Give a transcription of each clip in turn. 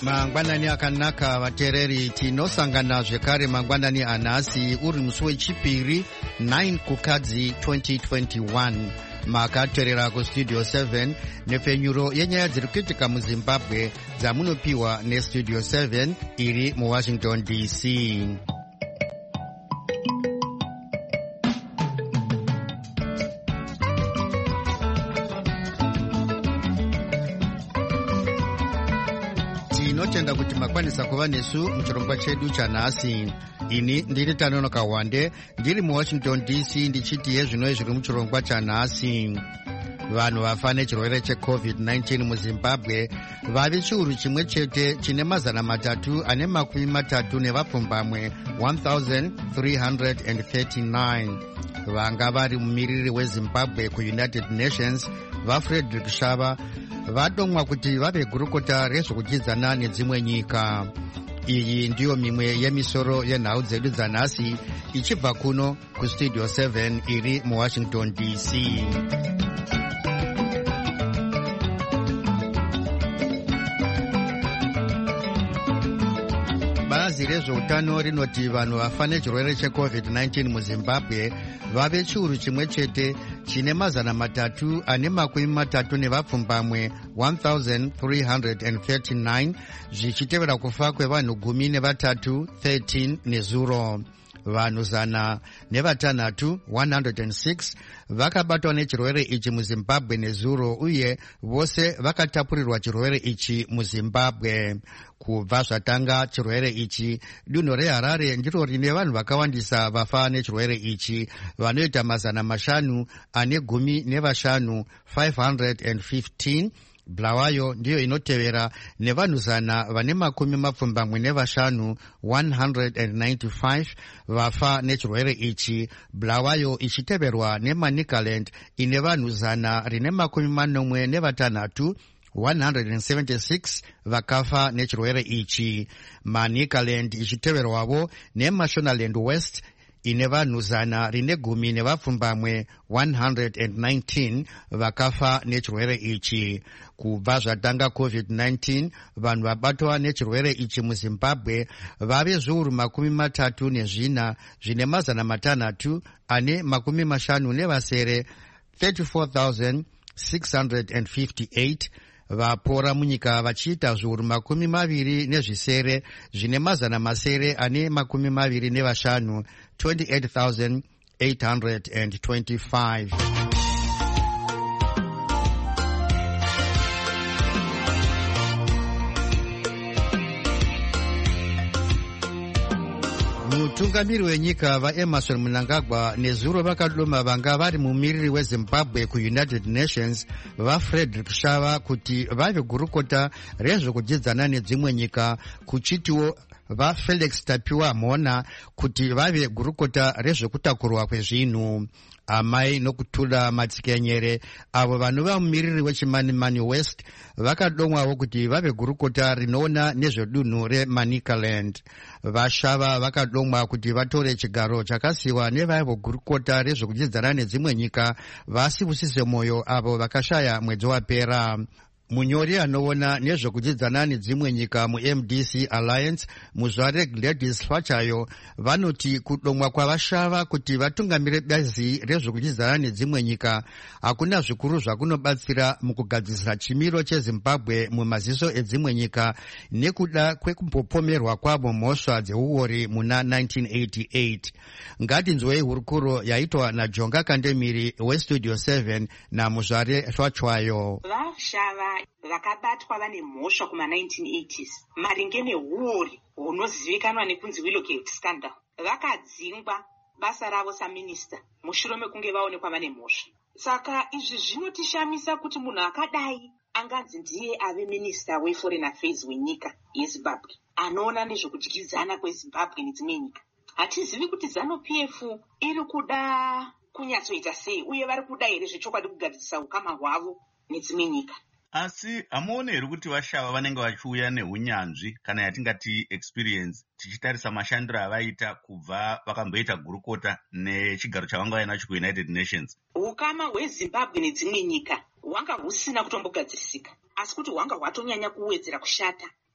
Mangwanani akanaka vatereri, tinosangana zvekare mangwanani anhasi uri musi wechipiri 9 kukadzi 2021. Makatorera kustudio 7 nepfenyuro yenyaya dziri kuitika muZimbabwe dzamunopiwa nestudio 7 iri muWashington DC. Tinotenda kuti makwanisa kuva nesu muchirongwa chedu chanhasi. Ini ndiri Tanonoka Wande, ndiri muWashington DC, ndichiti yezvino zviri muchirongwa chanhasi. Vanhu vafa nechirwere cheCovid-19 muZimbabwe vave chiuru chimwe chete chine 330 nevapfumbamwe 1339. Vanga vari mumiriri weZimbabwe kuUnited Nations vaFrederick Shava vadomwa kuti vave gurukota rezvokudyidzana nedzimwe nyika. Iyi ndiyo mimwe yemisoro yenhau dzedu dzanhasi ichibva kuno kustudio 7 iri muWashington DC. Bazi rezveutano rinoti vanhu vafa nechirwere cheCovid-19 muZimbabwe vave chiuru chimwe chete chine 330 nevapfumbamwe 1339, zvichitevera kufa kwevanhu 13 nezuro. Vanhu 106 vakabatwa nechirwere ichi muZimbabwe nezuro, uye vose vakatapurirwa chirwere ichi muZimbabwe. Kubva zvatanga chirwere ichi, dunhu reHarare ndiro rine vanhu vakawandisa vafa nechirwere ichi, vanoita 515 515. Bulawayo ndiyo inotevera nevanhu 125 195 vafa nechirwere ichi, Bulawayo ichiteverwa neManicaland ine vanhu 146 176 vakafa nechirwere ichi. Manicaland ichiteverwavo neMashonaland West ine vanhu 110 nevapfumbamwe 119 vakafa nechirwere ichi. Kubva zvatanga COVID-19, vanhu vabatwa nechirwere ichi muZimbabwe vave zviuru 34 zvine 650 34,658. Vapora munyika vachiita zviuru 20 zvine 725 28,825. Mutungamiri wenyika vaEmerson Mnangagwa nezuro vakadoma vanga vari mumiriri weZimbabwe kuUnited Nations vaFrederick Shava kuti vave gurukota rezvokudyidzana nedzimwe nyika, kuchitiwo vaFelix Tapiwa Mhona kuti vave gurukota rezvekutakurwa kwezvinhu. Amai nokutula Matikenyere, avo vanhu vamumiriri wechimanimani West, vakadomwawo kuti vave gurukota rinoona nezvedunhu reManicaland. Vashava vakadomwa kuti vatore chigaro chakasiyiwa nevaivo gurukota rezvokudyidzana nedzimwe nyika vaSibusise Moyo, avo vakashaya mwedzi wapera. Munyori anoona nezvokudyidzana nedzimwe nyika muMDC Alliance, muzvare Gladys Fachayo, vanoti kudomwa kwavashava kuti vatungamire bazi rezvokudyidzana nedzimwe nyika hakuna zvikuru zvakunobatsira mukugadzirisa chimiro cheZimbabwe mumaziso edzimwe nyika, nekuda kwekumbopomerwa kwavo mhosva dzeuori muna 1988. Ngatinzwei hurukuro yaitwa naJonga Kandemiri weStudio 7 namuzvare Shwachayo. Vashava vakabatwa vane mhosva kuma1980s maringe neuori hunozivikanwa nekunzi Willowgate scandal vakadzingwa basa ravo saminista mushure mekunge vaonekwa vane mhosva. Saka izvi zvinotishamisa kuti munhu akadai anganzi ndiye ave minista weForeign Affairs wenyika yeZimbabwe, anoona nezvokudyidzana kweZimbabwe nedzimwe nyika. Hatizivi kuti ZANU-PF iri kuda kunyatsoita sei, uye vari kuda here zvechokwadi kugadzirisa ukama hwavo nedzimwe nyika. Asi hamuone here kuti vashava vanenge vachiuya neunyanzvi kana yatingati experience, tichitarisa mashandiro avaita kubva vakamboita gurukota nechigaro chavanga vainacho kuUnited Nations? Ukama hweZimbabwe nedzimwe nyika hwanga husina kutombogadzirisika, asi kuti hwanga hwatonyanya kuwedzera kushata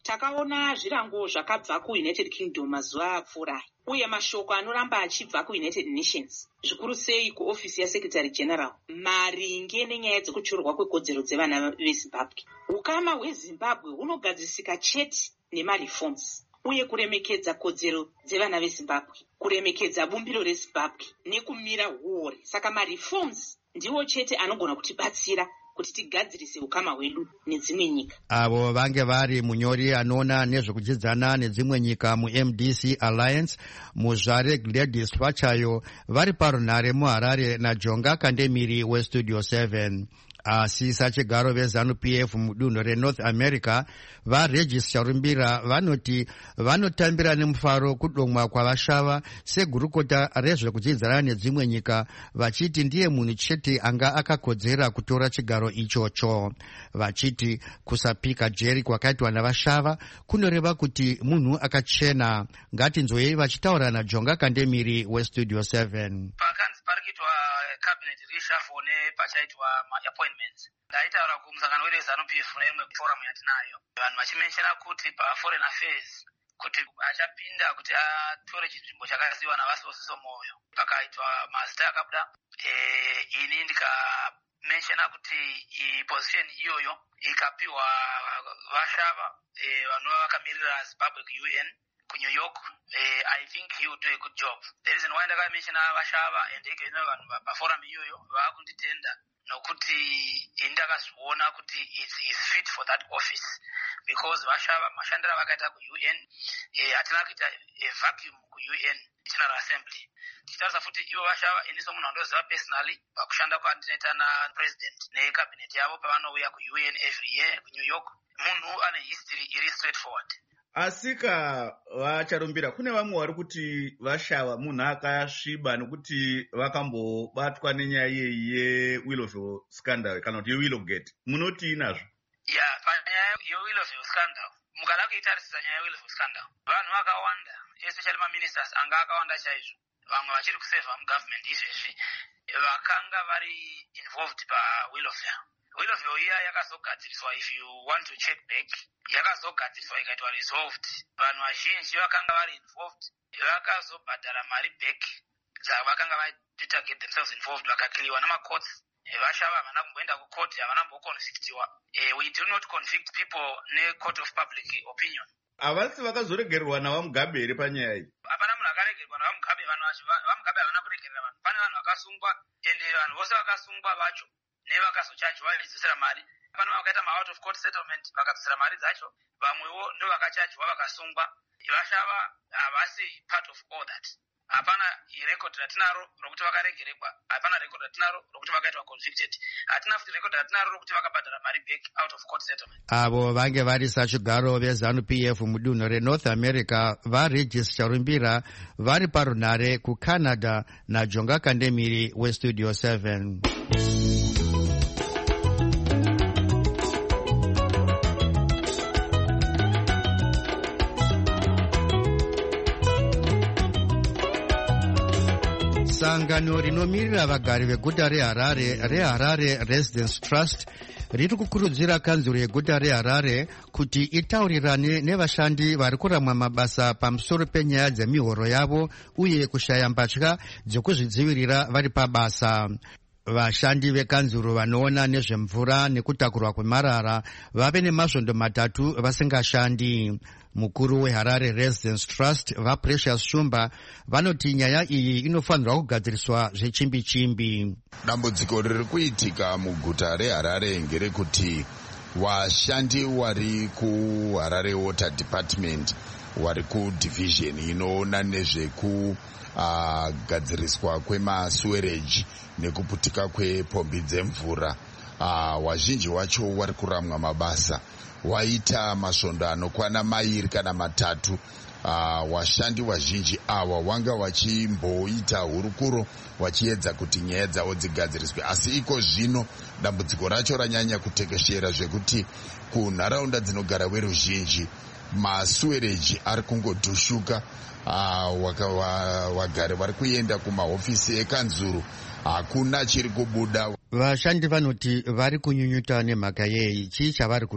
takaona zvirango zvakabva kuUnited Kingdom mazuva apfuurayi, uye mashoko anoramba achibva kuUnited Nations, zvikuru sei kuofisi yaSecretary General, maringe nenyaya dzekuchorwa kwekodzero dzevana veZimbabwe. Ukama hweZimbabwe hunogadzirisika chete nemareforms, uye kuremekedza kodzero dzevana veZimbabwe, kuremekedza bumbiro reZimbabwe nekumira huori. Saka mareforms ndiwo chete anogona kutibatsira kuti tigadzirise ukama hwedu nedzimwe nyika. Avo vange vari munyori anoona nezvekudzidzana nedzimwe nyika muMDC Alliance, muzvare Gladys Vachayo, vari parunhare muHarare naJonga Kandemiri weStudio 7. Asi sachigaro veZANU-PF mudunhu reNorth America vaRegis Charumbira vanoti vanotambira nemufaro kudomwa kwavashava segurukota rezvekudzidzana nedzimwe nyika, vachiti ndiye munhu chete anga akakodzera kutora chigaro ichocho, vachiti kusapika jeri kwakaitwa navashava kunoreva kuti munhu akachena. Ngatinzwei vachitaura naJonga Kandemiri weStudio 7. Cabinet reshuffle nepachaitwa appointments. Ndaitaura kumusangano weZANU-PF neimwe forum yatinayo, vanhu vachimenshana kuti paforeign affairs kuti achapinda kuti atore chinzvimbo chakaziwa navasosiso moyo. Pakaitwa mazita akabuda, ini ndikamenshana kuti position iyoyo ikapiwa vashava vanova vakamirira Zimbabwe kuUN kuNew York. I think he would do a good job. The reason why ndakamenshana vashava and vanhu paforum iyoyo vakunditenda nokuti ndakazviona kuti is fit for that office, because vashava mashandira vakaita kuUN, hatina kuita a vacuum kuUN General Assembly. Tichitaurisa futi ivo vashava, iniso munhu andoziva personally pakushanda kwandinoita napresident necabinet yavo pavanouya kuUN every year kuNew York. Munhu ane history iri straightforward. Asika Vacharumbira, kune vamwe vari kuti vashava munhu akasviba nekuti vakambobatwa nenyaya yeWillowville scandal kana kuti yeWillowgate. Munoti inazvo? Panyaya yeWillowville scandal, mukada kuitarisisa nyaya yeWillowville scandal, vanhu vakawanda, especially maministers anga akawanda chaizvo, vamwe vachiri kuseva mugovernment izvezvi, vakanga vari involved paWillowville. Willowville iya yakazogadziriswa, if you want to check back, yakazogadziriswa ikaitwa resolved. Vanhu vazhinji vakanga vari involved vakazobhadhara mari back dzavakanga vaita get themselves involved, vakakiliwa namacourts. Vashava havana kumboenda kucourt, havana kumboconvictiwa. We do not convict people necourt of public opinion. Havasi vakazoregererwa navaMugabe here panyaya iyi? Hapana munhu akaregererwa navaMugabe. Vanhu vaMugabe havana kuregerera vanhu. Pane vanhu vakasungwa, ende vanhu vose vakasungwa vacho nevakazochajwa vachidzosa mari. Pane vakaita ma out of court settlement vakadzosera mari dzacho, vamwewo ndo vakachajwa vakasungwa. Vashava havasi part of all that. Hapana record ratinaro rokuti vakaregerekwa, hapana record ratinaro rokuti vakaitwa convicted, hatina futi record ratinaro rokuti vakabhadhara mari back out of court settlement. Avo vange vari sachigaro veZANU-PF mudunhu reNorth America vaRegis Charumbira vari parunhare kuCanada naJonga Kandemiri weStudio 7. Sangano rinomirira vagari veguta reHarare Residence Trust riri kukurudzira kanzuro yeguta reHarare kuti itaurirane nevashandi vari kuramwa mabasa pamusoro penyaya dzemihoro yavo uye kushaya mbatya dzekuzvidzivirira vari pabasa. Vashandi vekanzuro vanoona nezvemvura nekutakurwa kwemarara vave nemasvondo 3 vasingashandi. Mukuru weHarare Residence Trust vaPrecious Shumba vanoti nyaya iyi inofanirwa kugadziriswa zvechimbi-chimbi. Dambudziko riri kuitika muguta reHarare ngerekuti vashandi vari kuHarare Water Department vari kudivision inoona nezvekugadziriswa kwemasewerage nekuputika kwepombi dzemvura, wazhinji wacho vari kuramwa mabasa, waita masvondo anokwana 2 kana 3. Washandi wazhinji awa wanga wachimboita hurukuro wachiedza kuti nyaya dzavo dzigadziriswe, asi iko zvino dambudziko racho ranyanya kutekeshera zvekuti kunharaunda dzinogara veruzhinji masuwereji ari kungodhushuka. Wagari vari kuenda kumahofisi ekanzuru, hakuna chiri kubuda. Vashandi vanoti vari kunyunyuta nemhaka yei? Chii chavari kuda?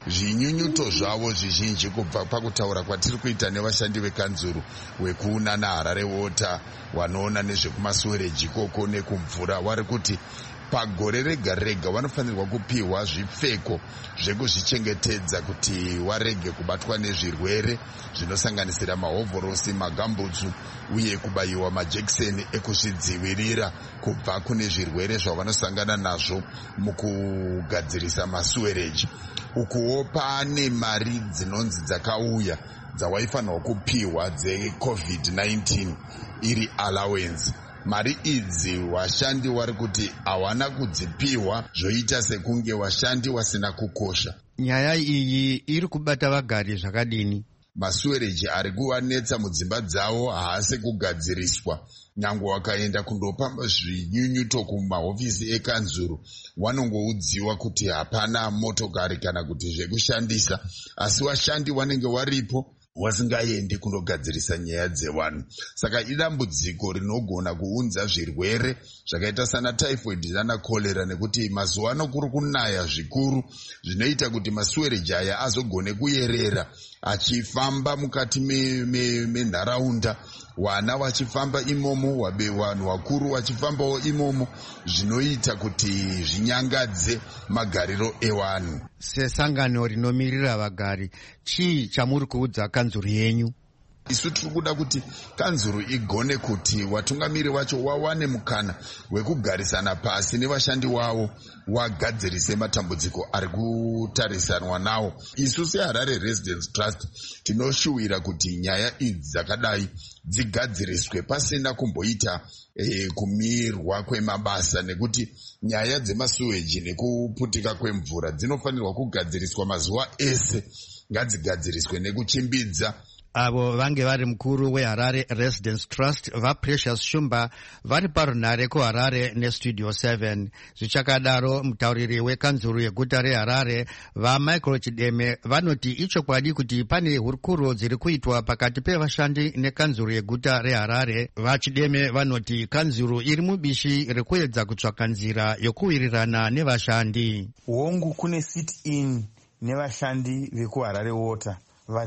zvinyunyuto zvavo zvizhinji kubva pakutaura kwatiri kuita nevashandi vekanzuru wekuuna naHarare Water, wanoona nezvekumaswereji ikoko nekumvura, vari kuti pagore rega rega vanofanirwa kupiwa zvipfeko zvekuzvichengetedza kuti warege kubatwa nezvirwere zvinosanganisira mahovhorosi, magambutsu uye kubayiwa majekiseni ekuzvidzivirira kubva kune zvirwere zvavanosangana nazvo mukugadzirisa masuwereji. Ukuwo pane mari dzinonzi dzakauya dzawaifanirwa kupiwa dzeCovid-19 iri allowance. Mari idzi washandi wari kuti hawana kudzipiwa, zvoita sekunge washandi wasina kukosha. Nyaya iyi iri kubata vagari zvakadini? Masuwereji ari kuvanetsa mudzimba dzavo haasi kugadziriswa. Nyange wakaenda kundopa zvinyunyuto kumahofisi ekanzuru, wanongoudziwa kuti hapana motokari kana kuti zvekushandisa, asi washandi wanenge waripo wasingaendi kundogadzirisa nyaya dzevanhu. Saka idambudziko rinogona kuunza zvirwere zvakaita sana typhoid nana cholera, nekuti mazuva ano kuri kunaya zvikuru zvinoita kuti masuwereji aya azogone kuyerera achifamba mukati menharaunda, vana vachifamba imomo, vanhu vakuru vachifambawo imomo, zvinoita kuti zvinyangadze magariro evanhu. Sesangano rinomirira vagari, chii chamuri kuudza kanzuru yenyu? Isu tiri kuda kuti kanzuru igone kuti watungamiri vacho wawane mukana wekugarisana pasi nevashandi wavo wagadzirise matambudziko ari kutarisanwa nawo. Isu seHarare Residence Trust tinoshuwira kuti nyaya idzi dzakadai dzigadziriswe pasina kumboita kumirwa kwemabasa, nekuti nyaya dzemasuweji nekuputika kwemvura dzinofanirwa kugadziriswa mazuva ese. Ngadzigadziriswe nekuchimbidza. Avo vange vari mukuru weHarare Residence Trust vaPrecious Shumba vari parunhare kuHarare neStudio 7. Zvichakadaro, mutauriri wekanzuru yeguta reHarare vaMichael Chideme vanoti ichokwadi kuti pane hurukuro dziri kuitwa pakati pevashandi nekanzuru yeguta reHarare. VaChideme vanoti kanzuru iri mubishi rekuedza kutsvaka nzira yokuwirirana nevashandi. Hongu kune sit-in nevashandi vekuHarare Water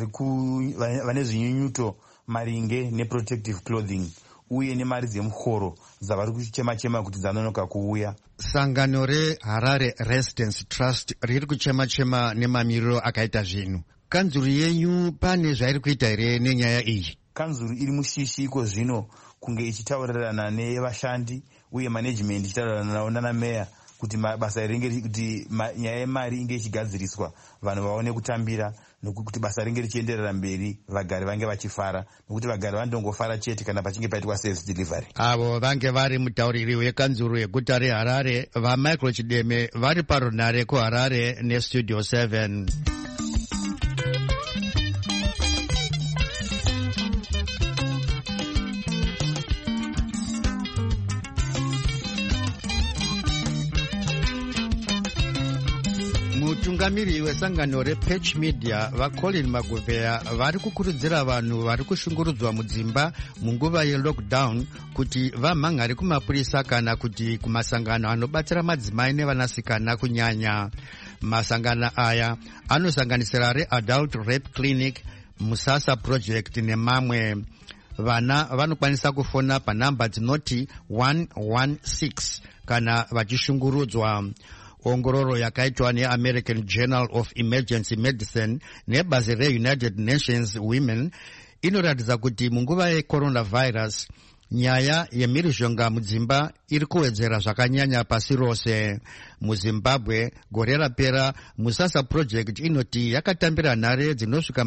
vane zvinyunyuto maringe neprotective clothing uye nemari dzemuhoro dzavari kuchema-chema kuti dzanonoka kuuya. Sangano reHarare Residence Trust riri kuchema-chema nemamiriro akaita zvinhu. Kanzuru yenyu pane zvairi kuita here nenyaya iyi? Kanzuru iri mushishi iko zvino kunge ichitaurirana nevashandi uye management ichitaurirana navo nana meya kuti basa ringe kuti nyaya yemari inge ichigadziriswa, vanhu vaone kutambira, nokuti basa ringe richienderera mberi, vagari vange vachifara, nokuti vagari vanongofara chete kana pachinge paitwa service delivery. Avo vange vari mutauriri wekanzuru yeguta reHarare vaMichael Chideme vari parunhare kuHarare neStudio 7. Mutungamiri wesangano rePatch Media vaColin Maguvea vari kukurudzira vanhu vari kushungurudzwa mudzimba munguva yelockdown kuti vamhangare kumapurisa kana kuti kumasangano anobatsira madzimai nevanasikana kunyanya. Masangano aya anosanganisira reAdult Rape Clinic, Musasa Project nemamwe. Vana vanokwanisa kufona panhamba dzinoti 116 kana vachishungurudzwa. Ongororo yakaitwa neAmerican Journal of Emergency Medicine nebazi reUnited Nations Women inoratidza kuti munguva yecoronavirus nyaya yemhirizhonga mudzimba iri kuwedzera zvakanyanya pasi rose. MuZimbabwe gore rapera Musasa Project inoti yakatambira nhare dzinosvika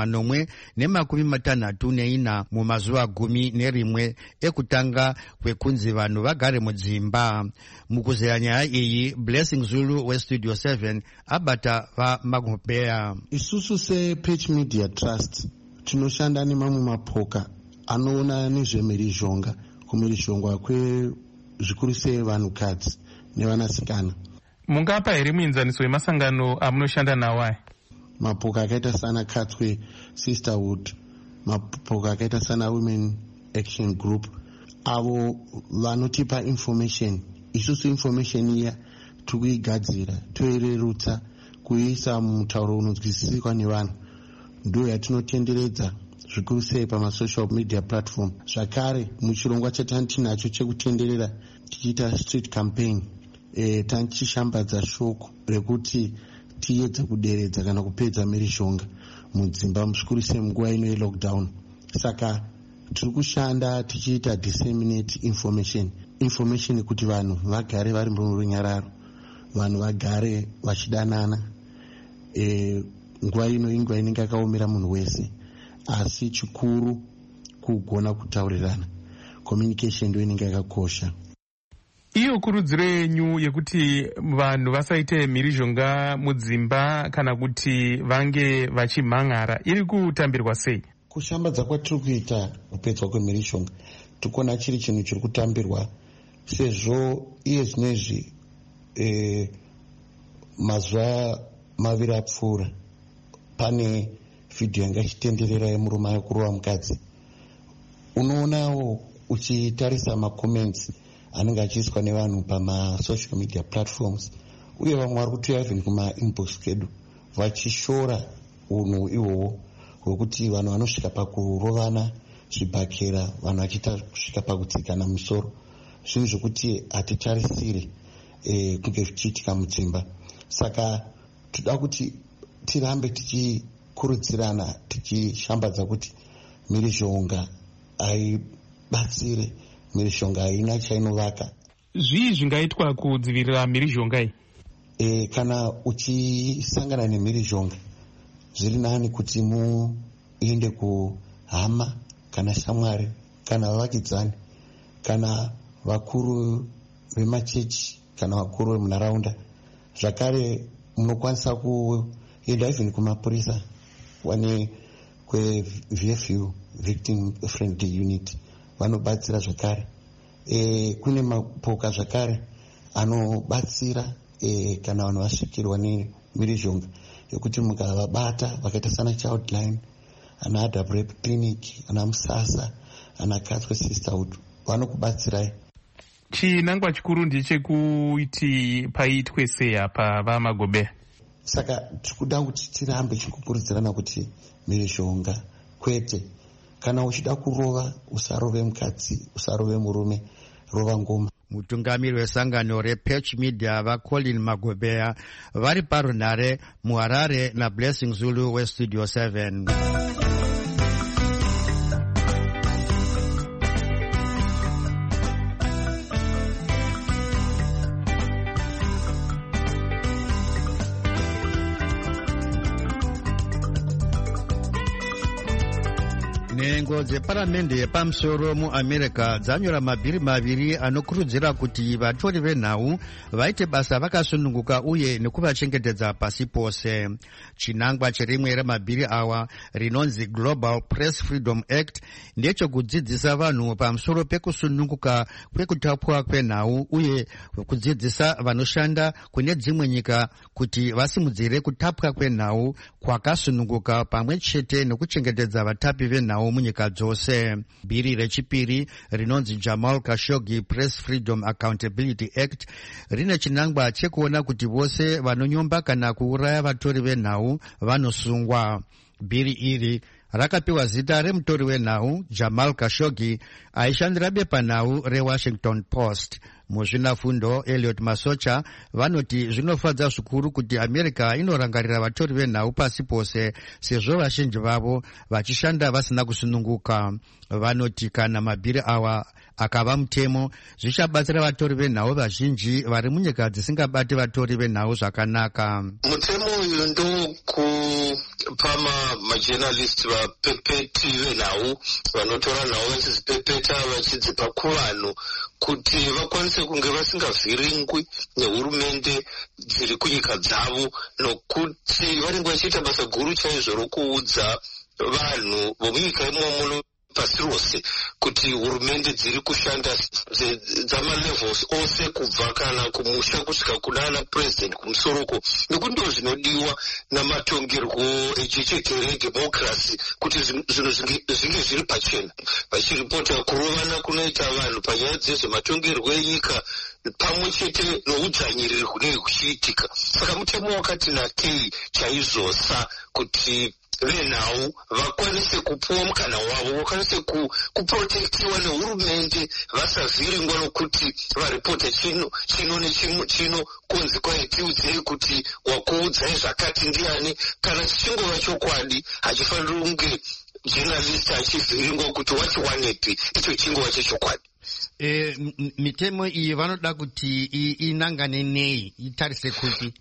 464 mumazuva 11 ekutanga kwekunzi vanhu vagare mudzimba. Mukuzeya nyaya iyi, Blessing Zulu weStudio 7 abata vaMagubea. Isusu sePatch Media Trust tinoshanda nemamwe mapoka anoona nezvemhirizhonga, kumhirizhongwa zvikuru sei vanhukadzi nevanasikana. Mungapa here muenzaniso wemasangano amunoshanda nawo aya? Mapoka akaita sana Katwe Sisterhood, mapoka akaita sana Women Action Group, avo vanotipa information. Isusu information iya tikuigadzira, toirerutsa kuisa mutauro unonzwisisika nevanhu ndo yatinotenderedza zvikuru sei pamasocial media platform. Zvakare muchirongwa chatinacho chekutenderera tichiita street campaign tichishambadza shoko rekuti tiedze kuderedza kana kupedza mhirizhonga mudzimba zvikuru sei munguva ino yelockdown. Saka tiri kushanda tichiita disseminate information kuti vanhu vagare vari murunyararo, vanhu vagare vachidanana. Nguva ino inguva inenge yakaomera munhu wese, asi chikuru kugona kutaurirana. Communication ndio inenge yakakosha. Iyo kurudziro yenyu yekuti vanhu vasaite mhirizhonga mudzimba kana kuti vange vachimhan'ara iri kutambirwa sei? Kushambadza kwatiri kuita kupedzwa kwemhirizhonga tikuona chiri chinhu chiri kutambirwa, sezvo iye zvinezvi mazuva maviri apfuura pane vhidhiyo yanga ichitenderera yemurume akurova mukadzi. Unoonawo uchitarisa macomments anenge achiiswa nevanhu pamasocial media platforms, uye vamwe vari kutoya even kumainbox kedu vachishora unhu ihwohwo hwekuti vanhu vanosvika pakurovana zvibhakera, vanhu vachiita kusvika pakutsikana musoro, zvinhu zvokuti hatitarisiri kunge zvichiitika mudzimba. Saka toda kuti tirambe tichikurudzirana, tichishambadza kuti mhirizhonga haibatsire, mhirizhonga haina chainovaka. Zvii zvingaitwa kudzivirira mhirizhonga iyi? Kana uchisangana nemhirizhonga, zviri nani kuti muende kuhama kana shamwari kana vavakidzani kana vakuru vemachechi kana vakuru vemunharaunda. Zvakare munokwanisa kuenda even kumapurisa wane kweVFU Victim Friendly Unit, vanobatsira zvakare. Kune mapoka zvakare anobatsira kana vanhu vasvikirwa nemhirizhonga yekuti mukavabata vakaita sana Childline, ana AWREP clinic, ana Musasa, ana Catholic Sisterhood vanokubatsirai. Chinangwa chikuru ndechekuti paitwe sei apa vaMagobe? Saka tikuda kuti tirambe chikukurudzirana kuti mhirizhonga kwete. Kana uchida kurova usarove mukadzi, usarove murume, rova ngoma. Mutungamiri wesangano rePatch Media vaColin Magobea vari parunhare muHarare naBlessing Zulu weStudio 7. Nhengo dzeparamende yepamusoro muAmerica dzanyora mabhiri maviri anokurudzira kuti vatori venhau vaite basa vakasununguka uye nekuvachengetedza pasi pose. Chinangwa cherimwe remabhiri awa rinonzi Global Press Freedom Act ndechekudzidzisa vanhu pamusoro pekusununguka kwekutapwa kwenhau uye kudzidzisa vanoshanda kune dzimwe nyika kuti vasimudzire kutapwa kwenhau kwakasununguka pamwe chete nekuchengetedza vatapi venhau munyika dzose. Bhiri rechipiri rinonzi Jamal Khashoggi Press Freedom Accountability Act rine chinangwa chekuona kuti vose vanonyomba kana kuuraya vatori venhau vanosungwa. Bhiri iri rakapiwa zita remutori wenhau Jamal Khashoggi aishandira bepanhau reWashington Post. Muzvinafundo Elliot Masocha vanoti zvinofadza zvikuru kuti America inorangarira vatori venhau pasi pose sezvo vazhinji vavo vachishanda vasina kusununguka. Vanoti kana mabhiri awa akava mutemo zvichabatsira vatori venhau vazhinji vari munyika dzisingabati vatori venhau zvakanaka. Mutemo uyu ndokupa majournalist vapepeti venhau vanotora nhau vachizipepeta vachidzipa kuvanhu kuti vakwanise kunge vasingavhiringwi nehurumende dziri kunyika dzavo, nokuti vanenge vachiita basa guru chaizvo rokuudza vanhu vomunyika imomo pasi rose kuti hurumende dziri kushanda dzamalevels ose kubva kana kumusha kusvika kunana president kumusoroko, nekuti ndo zvinodiwa namatongerwo ejechekere democracy kuti zvinhu zvinge zviri pachena. Vachiripota kurovana kunoita vanhu panyaya dzezvematongerwo enyika pamwe chete noudzvanyiriri hunenge kuchiitika. Saka mutemo wakati nakei chaizvosa kuti venhau vakwanise kupuwa mukana wavo, vakwanise kuprotektiwa nehurumende, vasavhiringwa nokuti varipota chino nechino kunzi kwai tiudzei kuti wakuudzai zvakati ndiani. Kana chichingova chokwadi, hachifaniri kunge journalist achivhiringwa kuti wachiwanepi, icho chingova chechokwadi. Mitemo iyi vanoda kuti inangane nei, itarise kuti?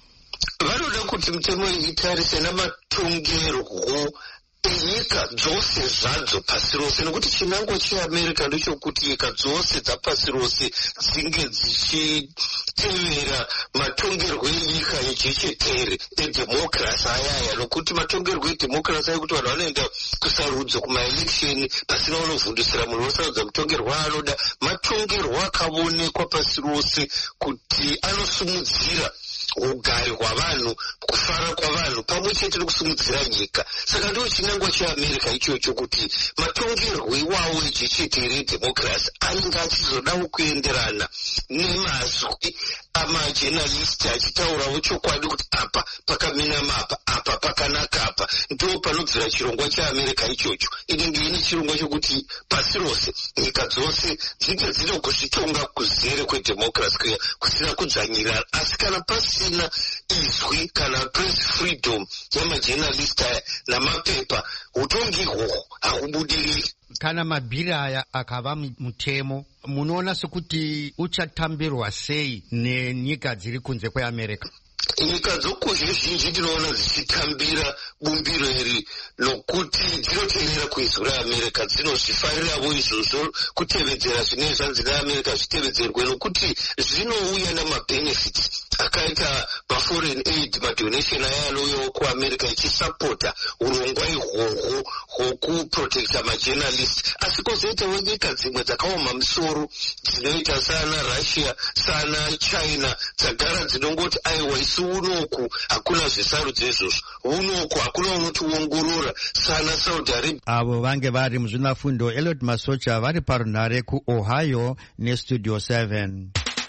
Vanoda kuti mitemo iyi itarise namatongerwo enyika dzose zvadzo pasi rose, nekuti chinangwa cheAmerica ndechokuti nyika dzose dzapasi rose dzinge dzichitevera matongerwo enyika echechetere edhemokirasi ayaya, nokuti matongerwo edhemokirasi aya kuti vanhu vanoenda kusarudzo kumaeleksheni pasina unovhundisira munhu unosarudza mutongerwo anoda, matongerwo akaonekwa pasi rose kuti anosumudzira ugari hwavanhu, kufara kwavanhu, pamwe chete nokusimudzira nyika. Saka ndiwo chinangwa cheAmerica ichocho, kuti matongerwo iwawo echechetere edhemokirasi anenge achizodawo kuenderana nemazwi amajenalisti achitaurawo chokwadi kuti apa pakaminama apa pakanaka apa. Ndo panobvira chirongwa cheAmerica ichocho. Inenge ine chirongwa chokuti pasi rose nyika dzose dzinge dzine kuzvitonga kuzere kwedhemokirasi kuya kusina kudzvanyirana. Asi kana pasina izwi kana press freedom yamajenalisti aya namapepa, utongi ihwohwo hakubudiriri. Kana mabhiri aya akava mutemo, munoona sekuti uchatambirwa sei nenyika dziri kunze kweAmerica? Nyika dzokuzhe zhinji ndinoona dzichitambira bumbiro iri, nokuti dzinoteerera kuizwi reAmerica, dzinozvifariravo izvozvo kutevedzera zvinenge zvanzi neAmerica zvitevedzerwe, nokuti zvinouya namabhenefits akaita maforeign aid, madonation aya anouyawo kuAmerica ichisapota urongwa ihwohwo hwokuprotekta majournalist. Asi kwozoitawo nyika dzimwe dzakaoma musoro dzinoita sana Russia sana China dzagara dzinongoti aiwa isi unoku hakuna zvisarudzo izvozvo, unoku hakuna unotiongorora sana Saudi Arabia. Avo vange vari muzvinafundo Elliot Masocha vari parunhare kuOhio neStudio 7.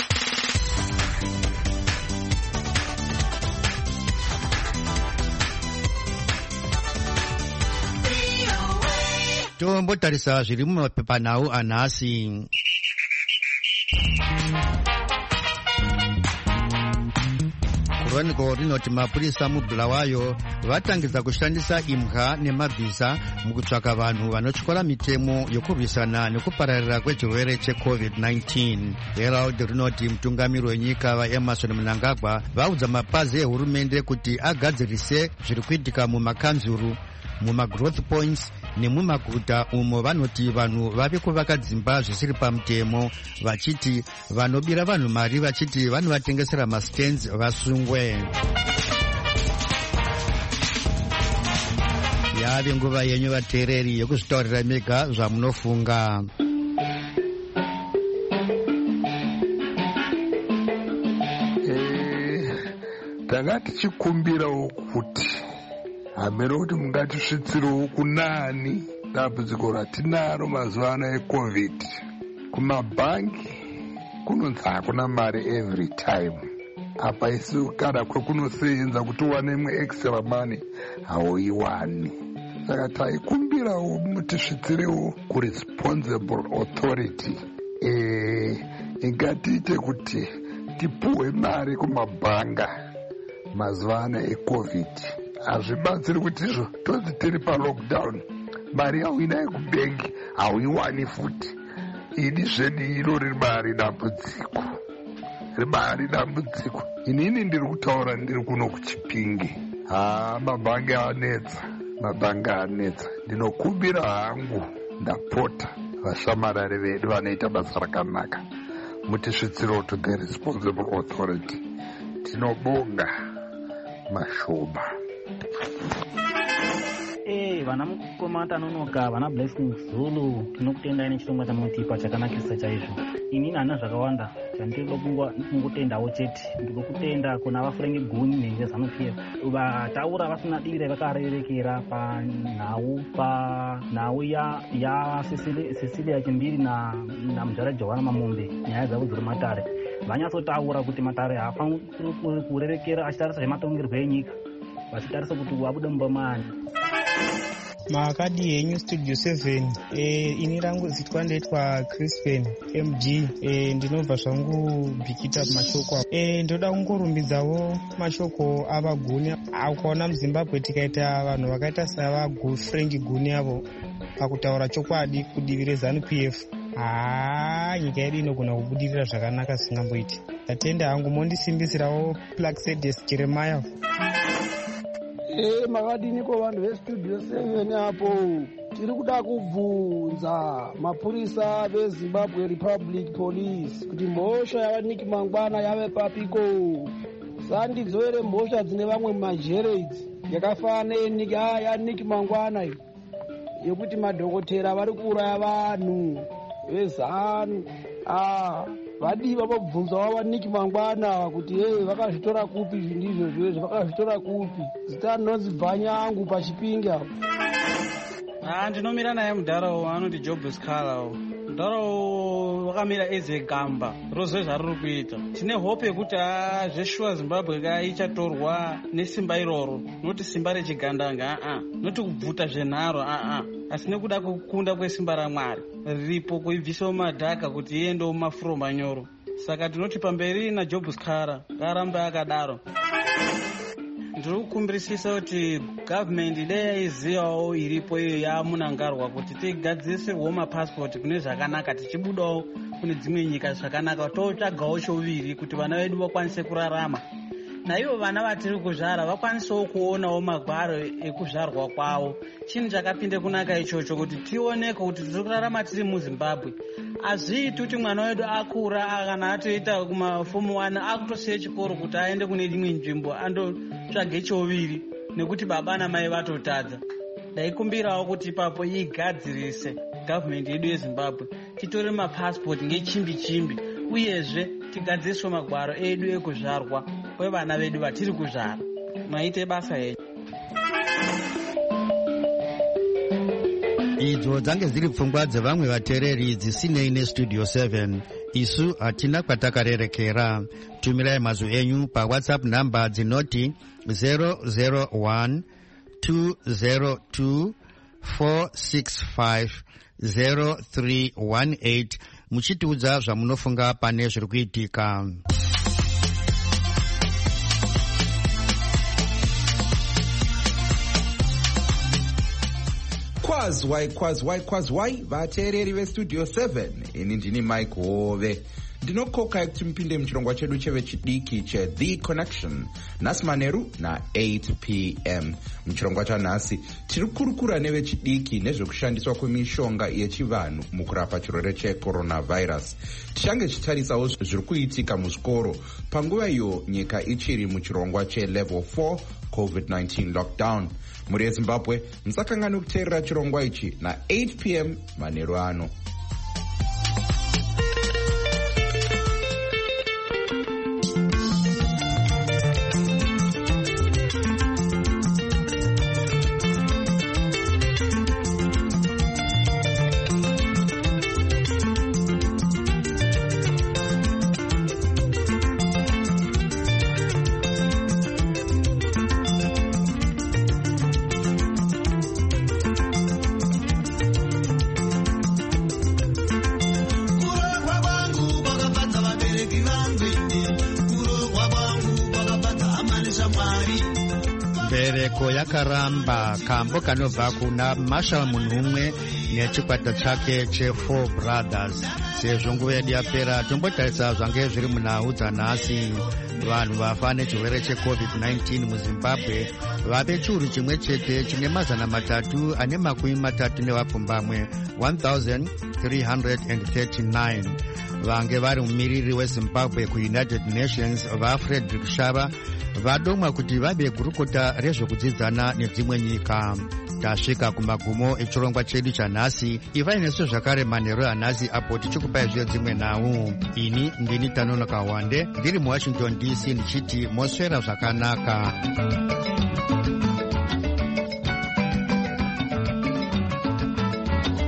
Tombotarisa zviri mumapepanhau anhasi. Chronicle rinoti mapurisa muBulawayo vatangidza kushandisa imha nemabhiza mukutsvaka vanhu vanotyora mitemo yokurwisana nekupararira kwechirwere cheCovid-19. Herald rinoti mutungamiri wenyika vaEmmerson Mnangagwa vaudza mapazi ehurumende kuti agadzirise zviri kuitika mumakanzuru, mumagrowth points nemumaguta umo vanoti vanhu vave kuvaka dzimba zvisiri pamutemo, vachiti vanobira vanhu mari vachiti vanovatengesera mastands vasungwe. Yave nguva yenyu vateereri yokuzvitaurira mega zvamunofunga. Tanga tichikumbirawo kuti hamere kuti mungatisvitsirewo kunani dambudziko ratinaro mazuva ano eCovid. Kumabhangi kunonzi hakuna mari every time. Apa isu kana kwekunosenza kuti uwane imwe extra money hauiwani. Saka taikumbirawo mutisvitsirewo kuresponsible authority. Ingatiite kuti tipuhwe mari kumabhanga mazuva ano eCovid. Hazvibatsiri kuti izvo tonzi tiri palockdown mari yauinaye kubengi hauiwani futi. Ini zvedu iro ribari dambudziko, ribari dambudziko. Inini ndiri kutaura ndiri kuno kuChipinge. Mabhangi anetsa, mabhangi anetsa. Ndinokumbira hangu ndapota vashamarari vedu vanoita basa rakanaka mutisvitsirewo to the responsible authority. Tinobonga mashoba. Vana mukomata nonoka, vana Blessing Zulu, tinokutendai nechirongwa chamunotipa chakanakisa chaizvo. Inini hana zvakawanda chandinoda kungotendawo chete. Ndiri kutenda kuna vaFrank Guni neZanu-PF vataura vasina dire vakarerekera panhau ya Cecilia Chimbiri na Mujara Jowana Mamombe, nyaya dzavo dziri matare. vanyatsotaura kuti Matare haafaniri kurerekera achitarisa zvematongerwo enyika, vachitarisa kuti wabude mumba mani. Makadi yenyu Studio 7. Ini rangu zitwa ndeitwa Crispin MG. Ndinobva zvangu Bikita mashoko. Ndoda kungorumbidzawo mashoko avaguni. Ukaona muZimbabwe tikaita vanhu vakaita Frank Guni avo pakutaura chokwadi kudivi reZANU-PF. Nyika yedu inogona kubudirira zvakanaka zvisingamboiti. Tatenda hangu mondisimbisirawo Plaxedes Jeremiah. Makadiniko vanhu veStudio 7 apo. Tiri kuda kubvunza mapurisa veZimbabwe Republic Police kuti mhosva yavaniki Mangwana yave papiko. Sandidzo ere mhosva dzine vamwe majere idzi yakafanana yaniki Mangwana iyi yekuti madhokotera vari kuuraya vanhu veZANU. Vadiva vobvunzawo vaniki Mangwana kuti vakazvitora kupi zvindizvo zvezvo, vakazvitora kupi. Zita rinonzi Bvanyangu pachipinga. Ndinomira naye mudharawo anoti Job Scala. Mudharawo wakamira ezegamba rozwe zvaruri kuita. Tine hope yekuti zveshuwa Zimbabwe ichatorwa nesimba iroro, noti simba rechigandanga noti kubvuta zvenharo asi nekuda kukunda kwesimba raMwari riripo kuibvisawo madhaka kuti iendewo mumafuro manyoro. Saka tinoti pamberi naJob Scala ngarambe akadaro. Ndiri kukumbirisisa kuti gavhmendi dai yaizivawo iripo iyo yamunangarwa kuti tigadzirisirwewo mapasipoti kune zvakanaka, tichibudawo kune dzimwe nyika zvakanaka, totsvagawo choviri kuti vana vedu vakwanise kurarama. Naivo vana vatiri kuzvara vakwanisewo kuonawo magwaro ekuzvarwa kwavo. Chinhu chakapinde kunaka ichocho kuti tioneke kuti tiri kurarama tiri muZimbabwe. Hazviiti kuti mwana wedu akura kana atoita kumafomu 1 akutosiye chikoro kuti aende kune imwe nzvimbo andotsvage choviri nekuti baba namai vatotadza. Ndaikumbirawo kuti ipapo igadzirise gavhmendi yedu yeZimbabwe, titore mapasipoti ngechimbi-chimbi, uyezve tigadziriswe magwaro edu ekuzvarwa kwevana vedu vatiri kuzvara. Maite basa henyu. Idzo dzange dziri pfungwa dzevamwe vateereri dzisinei neStudio 7. Isu hatina kwatakarerekera. Tumirai mazwi enyu paWhatsApp namba dzinoti 001 202 465 0318 muchitiudza zvamunofunga pane zviri kuitika. Kwazwai vateereri veStudio 7. Ini ndini Mike Hove. Ndinokoka kuti mupinde muchirongwa chedu chevechidiki cheThe Connection nhasi manheru na8 p.m. Muchirongwa chanhasi tiri kurukura nevechidiki nezvekushandiswa kwemishonga yechivanhu mukurapa chirwere checoronavirus. Tichange tichitarisawo zviri kuitika muzvikoro panguva iyo nyika ichiri muchirongwa chelevel 4 COVID-19 lockdown. Muri yeZimbabwe musakangani kuteerera chirongwa ichi na8 p.m. manheru ano. Mbereko yakaramba kambo kanobva kuna Marshall Munhumwe nechikwata chake che4 Brothers. Sezvo nguva yedu yapera tombotarisa zvange zviri munhau dzanhasi. Vanhu vafa nechirwere cheCovid-19 muZimbabwe vave chiuru chimwe chete chine 330 nevapfumbamwe 1339. Vange vari mumiriri weZimbabwe kuUnited Nations vaFrederick Shava vadomwa kuti vabe gurukota rezvekudzidzana nedzimwe nyika. Tasvika kumagumo echirongwa chedu chanhasi. Ivai nesu zvakare manheru anhasi apo tichikupai zviro dzimwe nhau. Ini ndini Tanonoka Wande ndiri muWashington DC ndichiti moswera zvakanaka.